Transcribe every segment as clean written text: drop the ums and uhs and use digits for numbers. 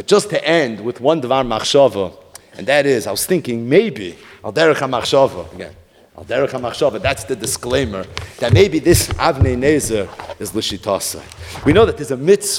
Just to end with one Dvar Machshava, and that is, I was thinking maybe, Al Derech HaMachshava, again, Al Derech HaMachshava, that's the disclaimer, that maybe this Avnei Nezer is L'shitasa. We know that there's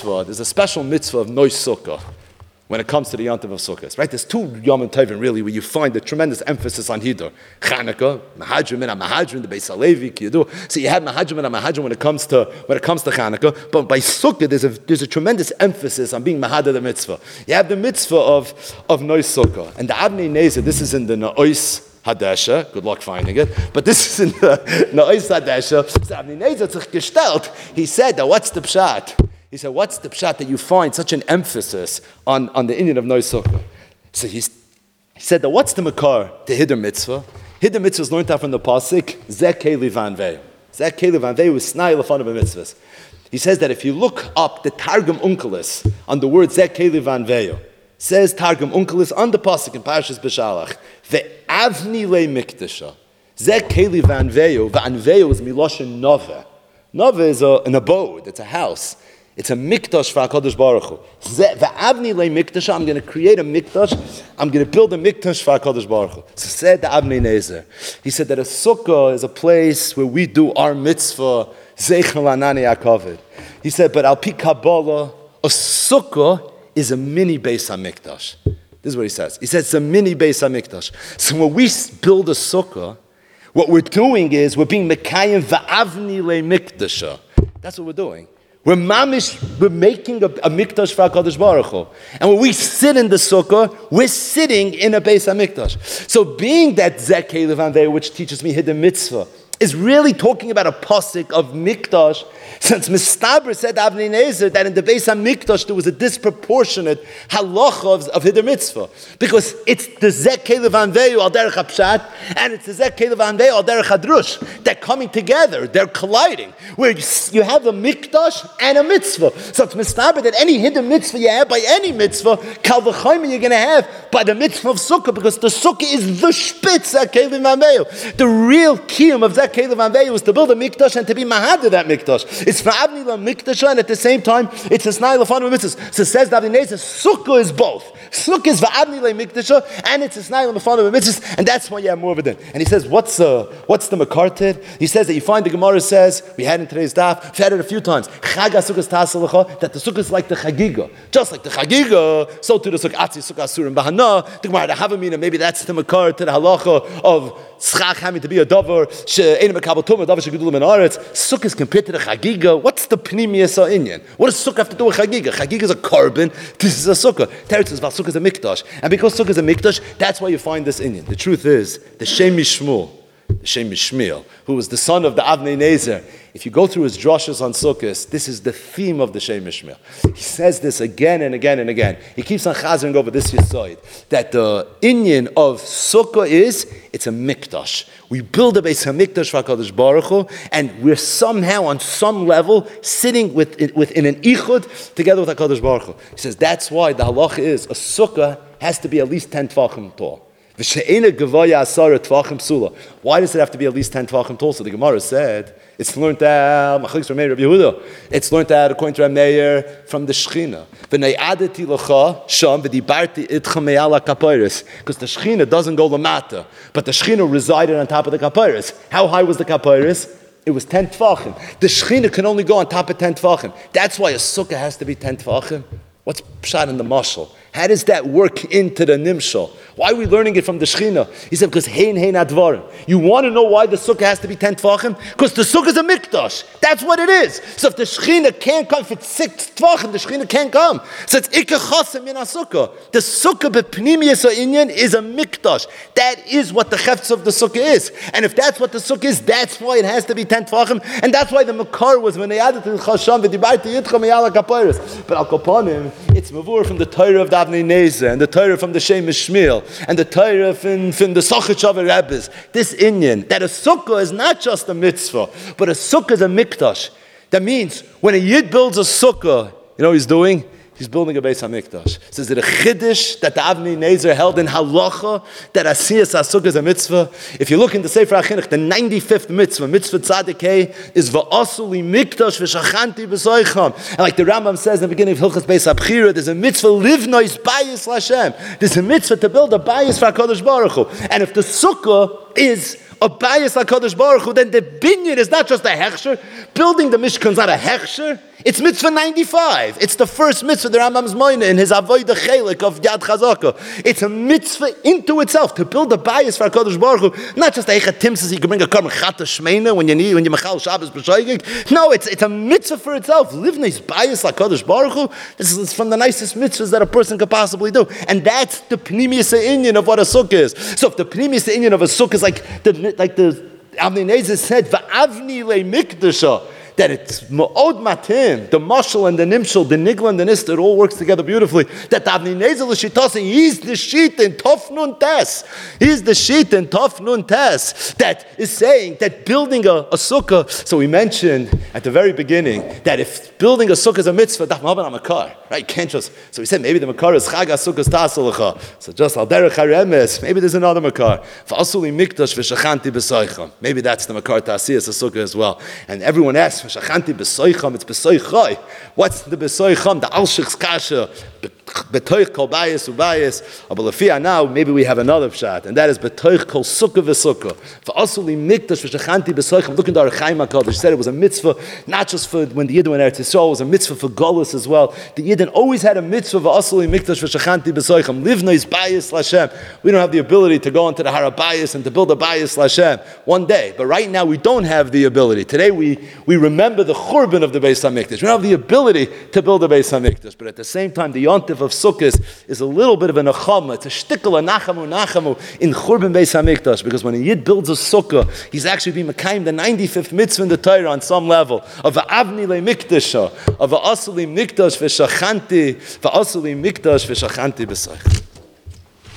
a special mitzvah of Nois Sukkah when it comes to the Yontiv of Sukkot, right? There's two Yom Tovim really where you find the tremendous emphasis on Hidur. Chanukah, Mahadrim and Mahadrim, the Beis Halevi, Kiyadu. So you have Mahadrim and Mahadrim when it comes to Chanukah, but by Sukkot there's a tremendous emphasis on being Mahadar the mitzvah. You have the mitzvah of Nois Sukkah, and the Avnei Nezer. This is in the Na'os Hadesha, good luck finding it, but this is in the Na'os Hadesha. So Avnei Nezer tzich gestelt. He said that what's the pshat? He said, what's the pshat that you find such an emphasis on the Indian of Nois Sukkah? So he said that what's the makar, the Hidur mitzvah? Hidur mitzvah is learned out from the pasuk, Zeh Keli Vanvei. Zeh Keli Vanvei was snai lefanav mitzvahs. He says that if you look up the Targum Unkelis on the word Zeh Keli Vanvei, says Targum Unkelis on the pasuk in Parashas Beshalach, Ve'avni le mikdasha. Zeh Keli Vanvei, Vanvei is miloshen nove. Nove is an abode, it's a house. It's a mikdash for HaKadosh Baruch Hu. Ve'avni le mikdash, I'm going to create a mikdash, I'm going to build a mikdash for HaKadosh Baruch Hu. So said the Avnei Nezer. He said that a sukkah is a place where we do our mitzvah, Zeichel Anani HaKavod. He said, but al pi Kabbalah, a sukkah is a mini Beis HaMikdash. This is what he says. He says it's a mini Beis HaMikdash. So when we build a sukkah, what we're doing is we're being mekayim ve'avni le mikdasha. That's what we're doing. We're making a mikdash for HaKadosh Baruch Hu. And when we sit in the sukkah, we're sitting in a Beis HaMikdash. So being that Zeh Keli Vanvei, which teaches me Hidur mitzvah, is really talking about a pasuk of mikdash, since Mistaber said Avnei Nezer that in the Beis HaMikdash there was a disproportionate halacha of Hidur mitzvah, because it's the Zeh Keli Vanvei al derech hapshat and it's the Zeh Keli Vanvei al derech hadrush. They're coming together, they're colliding, where you have a mikdash and a mitzvah. So it's Mistaber that any Hidur mitzvah you have by any mitzvah, kal v'chayim you're going to have by the mitzvah of sukkah, because the sukkah is the spitz Zeh Keli Vanvei. The real kiyum of Zeh Keli Vanvei was to build a mikdash and to be mahad of that mikdash. It's va'avni la mikdash, and at the same time, it's a snai lefanu mitzvahs. So says the Avnei Nezer, sukkah is both. Sukkah is va'avni la mikdash, and it's a snai lefanu mitzvahs, and that's why you have more of it in. And he says, what's the makarted? He says that you find the Gemara says, we had in today's daf, we've had it a few times, chag sukkahs tasalacha, that the sukkah is like the chagiga. Just like the chagiga, so to the sukkah, atzi sukkah asurim bahana, the Gemara, the havamina, maybe that's the makar to the halacha of schach having to be a davar, she'enim mekabel tumah, davar she'gedulim in aretz. Sukkah is compared to the chagiga. What's the pnimius inyan? What does sukkah have to do with chagiga? Chagiga is a carbon. This is a sukkah. Teretz is about sukkah is a mikdash, and because sukkah is a mikdash, that's why you find this inyan. The truth is, the Shem Mishmuel, who was the son of the Avnei Nezer, if you go through his drashas on Sukkot, this is the theme of the Shem Mishmuel. He says this again and again and again. He keeps on chazering over this yisoid, that the inyan of Sukkah is, it's a mikdash. We build a Beis HaMikdash for HaKadosh Baruch Hu, and we're somehow, on some level, sitting within an ichud together with HaKadosh Baruch Hu. He says that's why the halacha is, a sukkah has to be at least 10 tvachim tall. Why does it have to be at least 10 tvachim tall? So the Gemara said, it's learned out, it's learned out according to Reb Meir from the Shechina. Because the Shechina doesn't go lamata, but the Shechina resided on top of the kapairis. How high was the kapairis? It was 10 tvachim. The Shechina can only go on top of 10 tvachim. That's why a sukkah has to be 10 tvachim. What's pshat in the mashal? How does that work into the nimshal? Why are we learning it from the Shechina? He said, because hein advarim. You want to know why the sukkah has to be 10 tvachim? Because the sukkah is a mikdash. That's what it is. So if the Shechina can't come, if it's 6 tvachim, the Shechina can't come. So it's ikka chasem in a sukkah. The sukkah bepnimiyas inyan is a mikdash. That is what the chefts of the sukkah is. And if that's what the sukkah is, that's why it has to be 10 tvachim. And that's why the makar was when they added to the chasham v'dibarti yitcha meyala kapayros. But al kapanim, it's mavur from the Torah of the Avnei Nezer, and the Torah from the Shem Mishmuel, and the Torah from the Sochachav Rabbis. This inyan, that a sukkah is not just a mitzvah, but a sukkah is a mikdash. That means when a yid builds a sukkah, you know what he's doing? He's building a Beis HaMikdash. So is it a chiddush that the Avnei Nezer held in halacha that Asiyas HaSukkah is a mitzvah? If you look in the Sefer HaChinuch, the 95th mitzvah, mitzvah Tzadik Hey, is Va'asuli Mikdash V'shachanti B'soicham. And like the Rambam says in the beginning of Hilchas Beis HaBchira, there's a mitzvah livnois bayis Lashem. There's a mitzvah to build a bayis for HaKadosh Baruch Hu. And if the sukkah is a bayis HaKadosh Baruch Hu, then the binyan is not just a hechsher. Building the Mishkan is not a hechsher. It's mitzvah 95. It's the first mitzvah the Rambam's moina in his avodah chelik of Yad Chazaka. It's a mitzvah into itself to build a bayis for HaKadosh Baruch Hu. Not just a echat so you can bring a korban chata shmeina when you machal Shabbos b'shoigig. No, it's a mitzvah for itself. Livnei's bayis HaKadosh Baruch Hu. This is from the nicest mitzvahs that a person could possibly do, and that's the pnimius inyan of what a sukkah is. So if the pnimius inyan of a sukkah is like the Avnei Nezer said, va'avni le mikdasha, that it's ma'od matim, the mashal and the nimshal, the nigla and the nista, it all works together beautifully. That Avnei Nezer l'shitase, he's the sheet in Tov Nun Tes. He's the sheet in Tov Nun Tes that is saying that building a sukkah. So we mentioned at the very beginning that if building a sukkah is a mitzvah, daf ma'aban makar, right? You can't just. So we said maybe the makar is chag sukkahs tasalacha. So just al derech haremes. Maybe there's another makar. V'asuli mikdash v'shachanti b'soicham. Maybe that's the makar ta'asiyas a sukkah as well. And everyone asks, v'shachanti b'soicham, it's b'soichai. What's the b'soicham? The al-shich's kasha. B'toich kol bayis ubayis. But now maybe we have another pshat, and that is b'toich kol sukkah v'sukkah. V'asuli mikdash v'shachanti b'soicham. Look in the Orach Chaim HaKadosh. He said it was a mitzvah, not just for when the Yidden went Eretz Yisrael, it was a mitzvah for Golus as well. The Yidden always had a mitzvah v'asuli mikdash v'shachanti b'soicham. Livnois bayis l'Hashem. We don't have the ability to go into the Har HaBayis and to build a bayis l'Hashem one day, but right now we don't have the ability. Today we remember the churban of the Beis HaMikdash. We don't have the ability to build a Beis HaMikdash, but at the same time, the yontif of Sukkot is a little bit of a nechama. It's a shtickle, a nachamu in churban Beis HaMikdash, because when a yid builds a sukkah, he's actually being mekayim the 95th mitzvah in the Torah on some level of avni le mikdasha, of asuli mikdash v'shachanti b'soich.